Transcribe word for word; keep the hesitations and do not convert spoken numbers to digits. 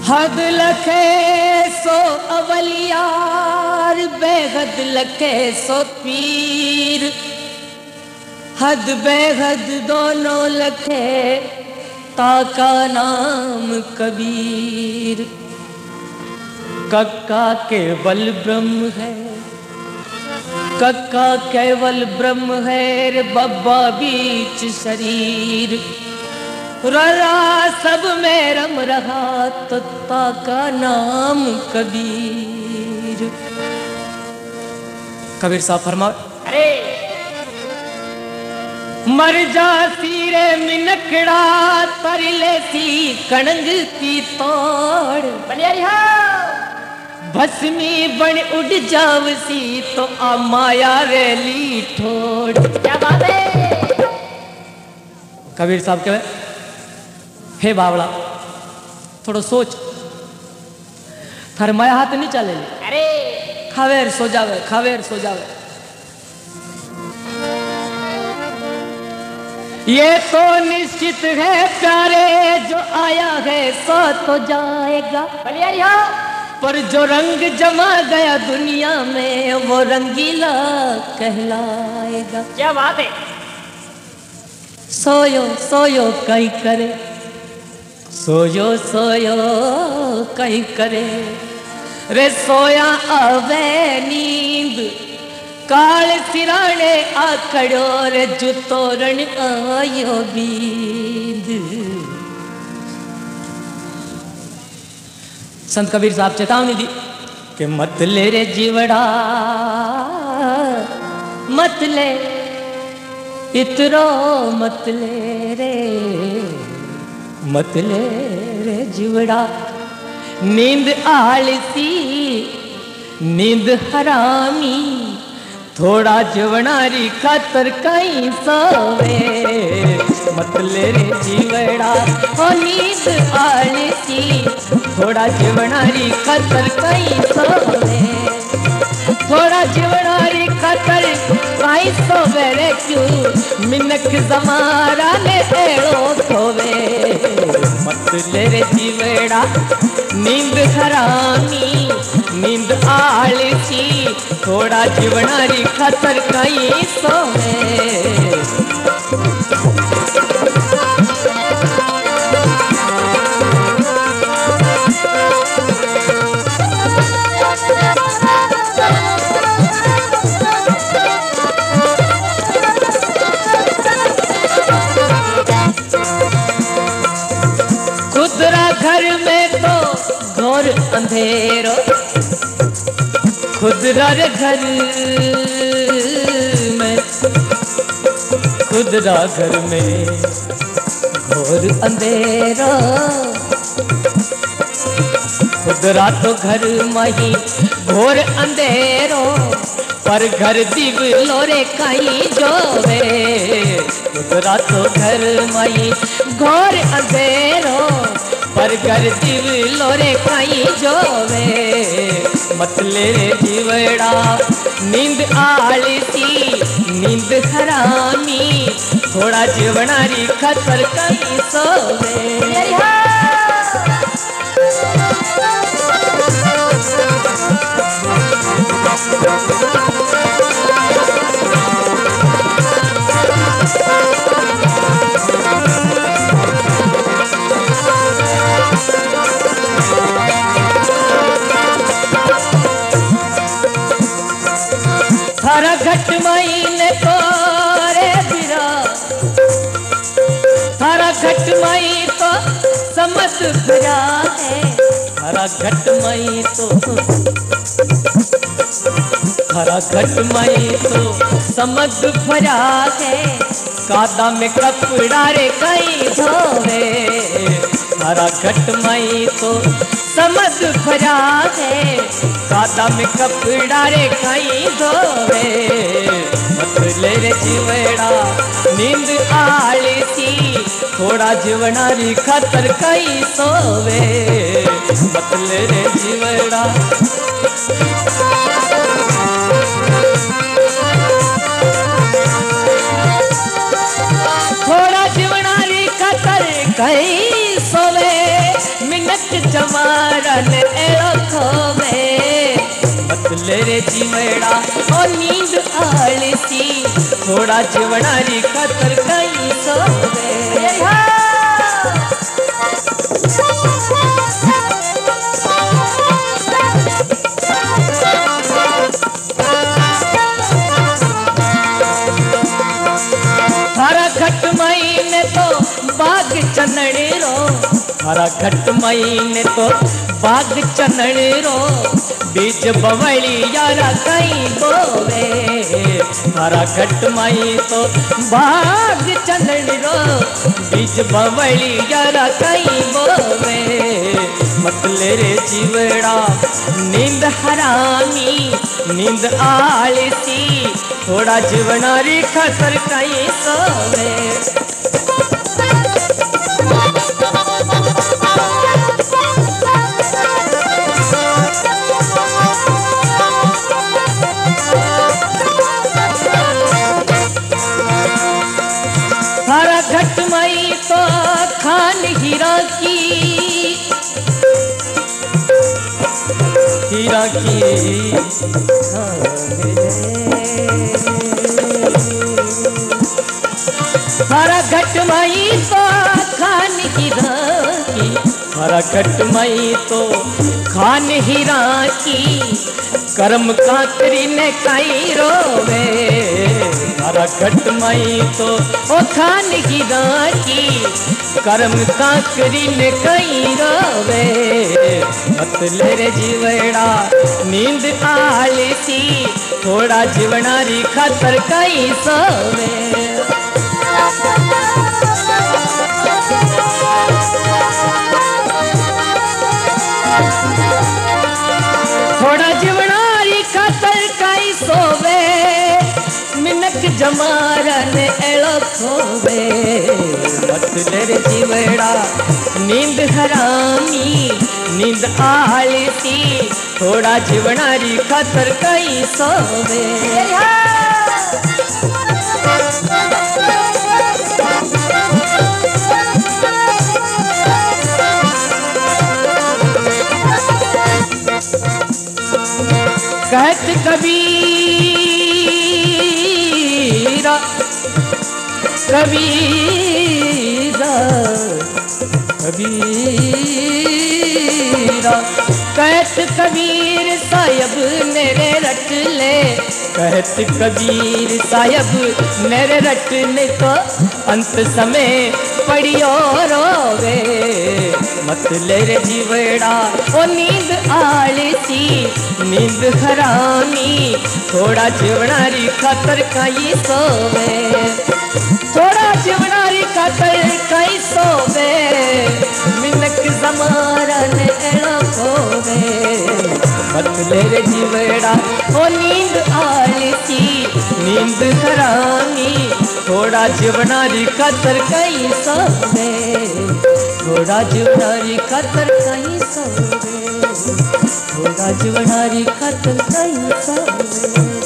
हद लखे सो अवलियार बेहद लखे सो पीर, हद बेहद दोनों लखे ताका नाम कबीर। कक्का केवल ब्रह्म है, कक्का केवल ब्रह्म है रे बब्बा बीच शरीर। ररा सब में रम रहा तो ताका नाम कबीर। कबीर साहब फरमा, अरे मर जा सीरे मिनकड़ा तरले सी कणंग की तोड़, भस्मी बन उड़ जावसी तो आ माया रेली ठोड़। क्या बात है। कबीर साहब कहे, हे बावड़ा थोड़ा सोच, थारे माया हाथ नहीं चले। अरे खावेर सो जावे, खावेर सो जावे। ये तो निश्चित है प्यारे जो आया है सो तो जाएगा, पर जो रंग जमा गया दुनिया में वो रंगीला कहलाएगा। क्या बात है। सोयो सोयो कहीं करे, सोयो सोयो कहीं करे रे सोया आवे नींद, काल सिराने आखड़ो रे जो तोरण आयो बींद। संत कबीर साहब चेतावनी दी कि मत ले रे जीवड़ा, मत ले इतरो मत ले रे, मत ले रे जीवड़ा। नींद आलसी नींद हरामी, थोड़ा जवनारी खातर कहीं सोवे। मत ले रे जीवड़ा ओ नींद आलसी, थोड़ा जवनारी खातर कहीं सोवे। थोड़ा जवनारी खातर कहीं सोवे रे क्यों मिनक जमारा ने एड़ो खोवे। मत ले रे जीवड़ा नींद हरामी, नींद आलसी, थोड़ा जीवनारी खातर कहीं सोवे। खुदरा घर में तो घोर अंधेरो, खुदरा रे घर में, खुदरा घर में घोर अंधेरो। खुदरा तो घर मही घोर अंधेरो, पर घर दिव लोरे कहीं जोवे। खुदरा तो घर मही घोर अंधेरो, पर घर दिव लोरे कहीं जोवे। मत ले रे जीवड़ा नींद आलसी, नींद हरामी, थोड़ा जीवनारी खातर कहीं सोवे। थारा घट महीने को रे बिरा, थारा घट मई तो समझ भरा है। थारा घट मई तो, थारा घट मई तो समझ भरा है। कादा में कपड़ा रे कहीं धोवे। थारा घट मई तो समझ भरा है, कादा में कपड़ा रे कहीं धोवे। मत ले रे जीवड़ा नींद आलसी, थोड़ा जीवनारी खातर कहीं सोवे। मत ले रे जीवड़ा थोड़ा जीवनारी खातर कहीं सोवे। मिनट जमा ने एड़ो खोवे मतले रे जीवड़ा ओ नींद आलसी थोड़ा जीवनारी खातर कहीं सोवे हरा घट महीने तो बाग चनड़े रो हरा घट महीने तो बाग चनड़े रो बीज बवली यारा कहीं बोवे हरा घट मई तो बाग चनड़े रो बीज बवली यारा कहीं बोवे मतले रे जीवड़ा नींद हरामी नींद आलसी थोड़ा जीवनारी खातर कहीं सोवे हरा घट मई तो खान हीरा की हीरा की हरा घट मई तो खान हीरा की हरा घट मई तो खान हीरा की कर्म कातरी ने कई रोवे हरा घट मई तो ओ खान हीरा की कर्म काकरी ने कई रोवे मतले रे जीवड़ा नींद आलसी थोड़ा जीवनारी खातर कई सोवे थोड़ा जीवनारी खातर कई सोवे मिनक जमारन एड़ो खोवे मतले रे जीवड़ा नींद हरामी नींद आलसी थोड़ा जीवनारी खातर कई सोवे कहत कबीरा कबीरा कबीरा कहत कबीर साहब मेरे रट ले कहत कबीर साहब मेरे रटने को अंत समय पड़ियो रोवे मतले रे जीवड़ा ओ नींद आलसी नींद हरामी थोड़ा जीवनारी खातर कई सोवे थोड़ा जीवनारी खातर कई सोवे मिनक जमारन एड़ो खोवे मतले रे जीवड़ा ओ नींद आलसी नींद हरामी थोड़ा जीवनारी खातर कई सोवे थोड़ा जीवनारी खातर कई सोवे थोड़ा जीवनारी खातर कई सोवे।